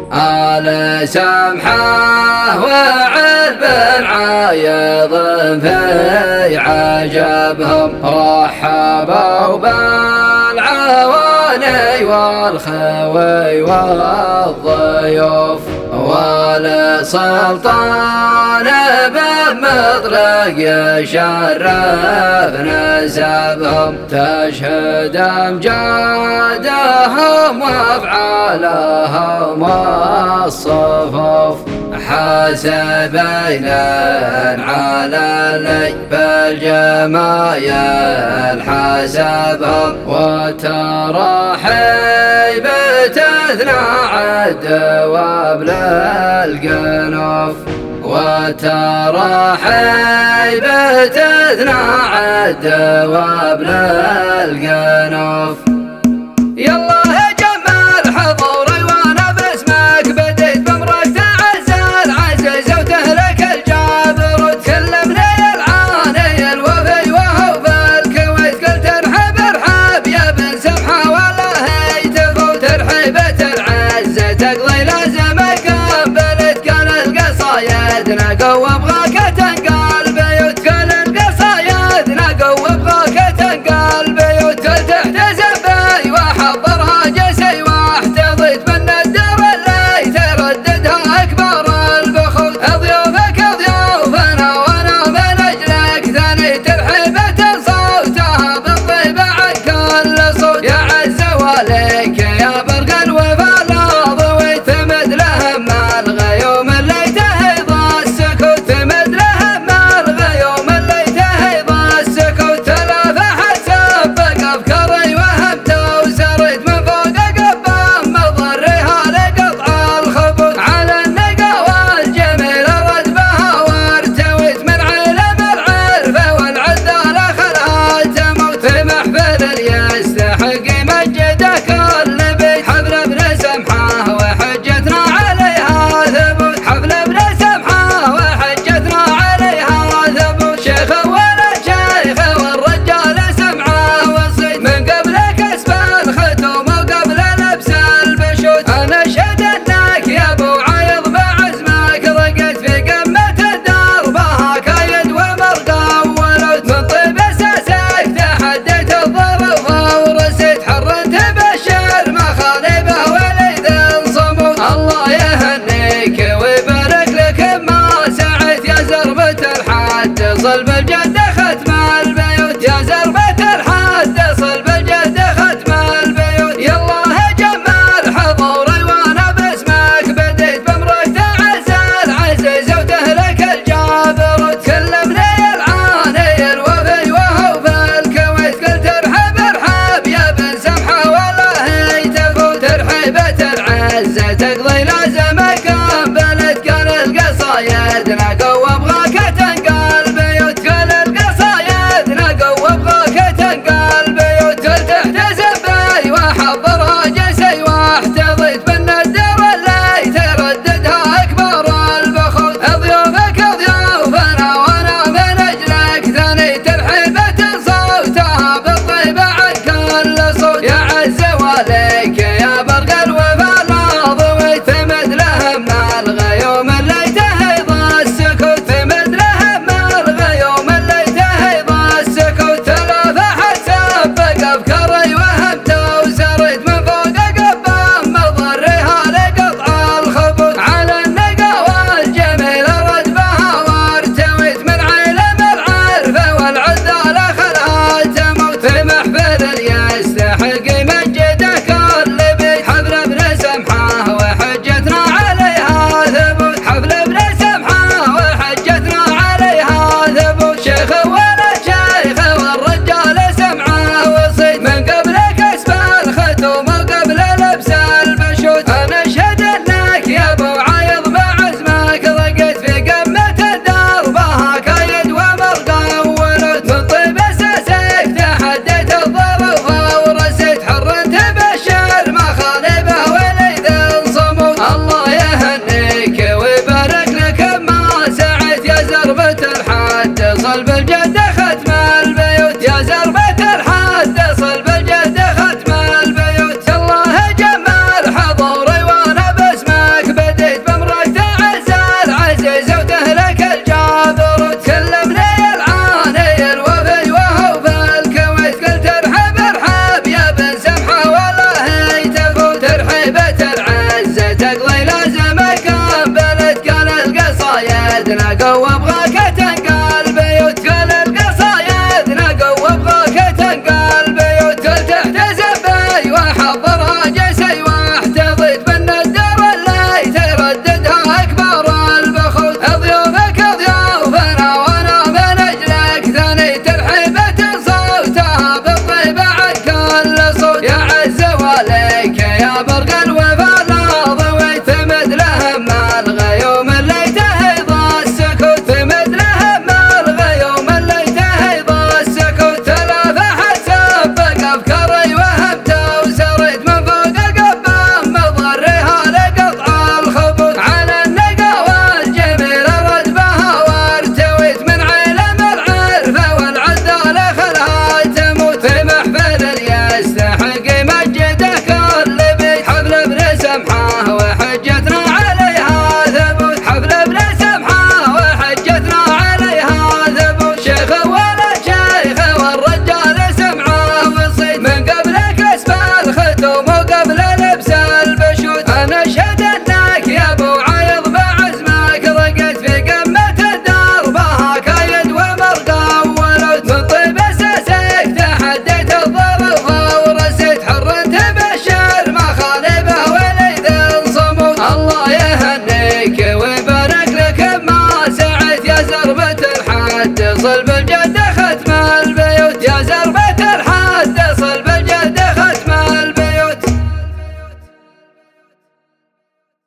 آل سمحة وعلب عايض في عجبهم رحبوا بالعواني والخوي والضيوف والسلطان بمطلق يشرف نسبهم تشهد أمجادهم وأفعالهم والصفوف حسبين على اللي بالجمايل حسبهم وترى حيبة اثنى عالدواب للقنوف وترى حيبة اثنى عالدواب للقنوف. يلا يا جمال حضوري وانا باسمك بديت بامرك تعزل عزز وتهلك الجابر وتكلمني العاني الوفي وهو في الكويت قلت ارحب ارحب يا بن سمحة والله تفوت رحيبة العزة تقضي لازمك بلد كان القصايد نقو ابغاك تنقل بيوت كان القصايد نقو ابغاك تنقل بيوت كل تحتزم بي وحضرها جسي واحتضيت من الدر اللي ترددها اكبر البخوت ضيوفك ضيوفنا وانا من اجلك ثاني ترحيبة صوتها بالطيبة عن كل صوت يا عز وليك يا برق الوفا ضوي تمد لهم الغيوم اللي تهيض السكوت تمد لهم الغيوم اللي تهيض السكوت تلافحت سبق افكاري وهمت وسريت من فوق قبام مضرها لقطع الخبوت على النقا والجميل رد بها وارتويت من علم العرفة والعذالة خلها تموت في محفل يستحق مجده كل بيت حفل ابن سمحة وحجتنا عليها ثبوت حفل ابن سمحة وحجتنا عليها ثبوت شيخ ولد شيخ والرجال سمعة والصيت من قبل كسب الختوم وقبل لبس البشوت انا اشهد انك يا ابو عايض بعزمك ضقت في قمة دربها كايد ومرقى ولوت من طيب اساسك تحديت الظروف ورسيت حرنت بالشعر مخالبه وليد صمود الله يهنيك ويبارك لك ما سعيت يا زربة الحد صلب الجد ختم البيوت يا زربة الحد صلب الجد ختم البيوت. يلا يا جمال حضوري وانا باسمك بديت بامرك تعزل عزز وتهلك الجابر وتكلمني العاني الوفي وهو في الكويت قلت ارحب ارحب يا بن سمحة والله تفوت رحيبة العزة تقضي لازم